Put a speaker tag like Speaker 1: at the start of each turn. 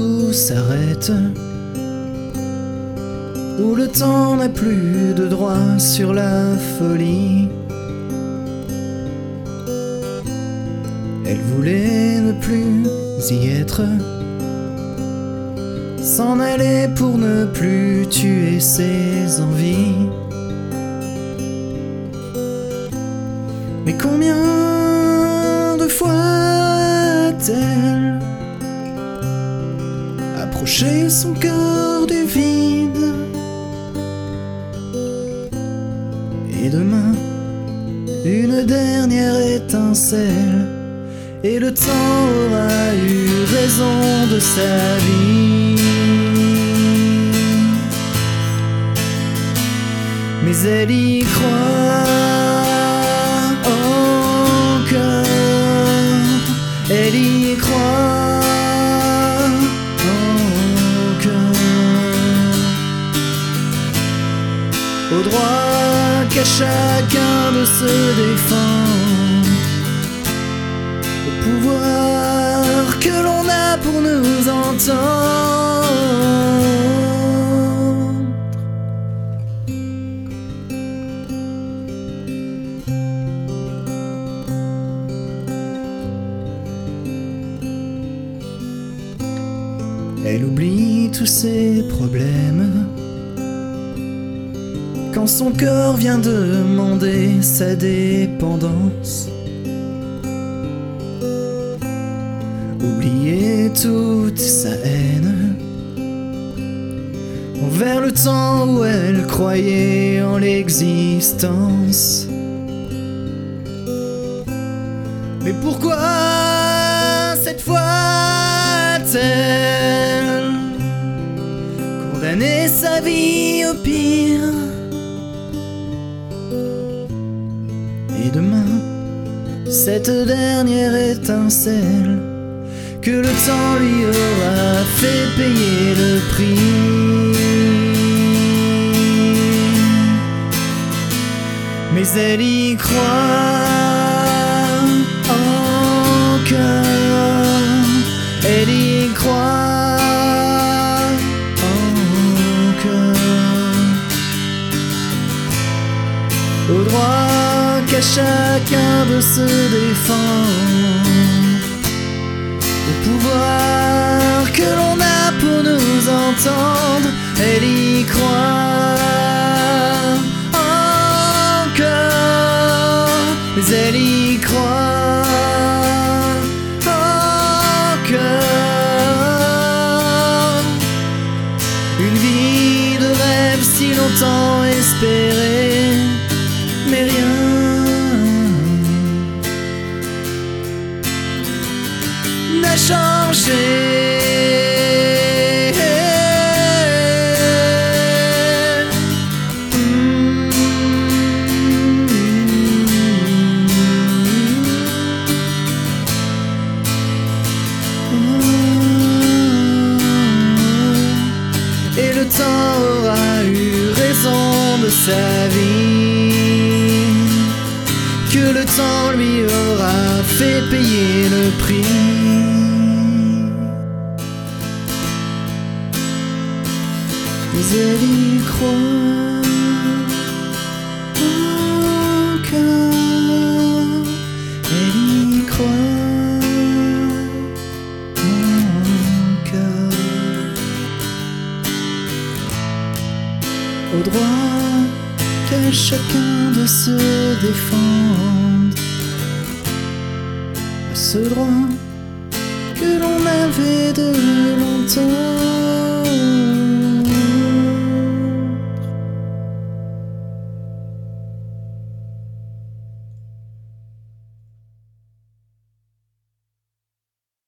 Speaker 1: tout s'arrête, où le temps n'a plus de droit sur la folie. Elle voulait ne plus y être, s'en aller pour ne plus tuer ses envies. Mais combien de fois a-t-elle approché son cœur du vide? Et demain, une dernière étincelle, et le temps aura eu raison de sa vie. Mais elle y croit encore, elle y croit encore au droit qu'à chacun de se défendre, au pouvoir que l'on a pour nous entendre. Elle oublie tous ses problèmes quand son cœur vient demander sa dépendance. Oublier toute sa haine envers le temps où elle croyait en l'existence. Mais pourquoi cette fois a-t-elle condamné sa vie au pire? Et demain, cette dernière étincelle que le temps lui aura fait payer le prix. Mais elle y croit encore, elle y croit encore au droit qu'à chacun de se défendre, au pouvoir que l'on a pour nous entendre. Elle y croit encore, mais elle y croit encore. Une vie de rêve si longtemps espérée, mais rien n'a changé. Et le temps aura eu raison de sa vie, que le temps lui aura fait payer le prix. Mais elle y croit encore, elle y croit encore au droit qu'à chacun de se défendre, à ce droit que l'on avait de longtemps.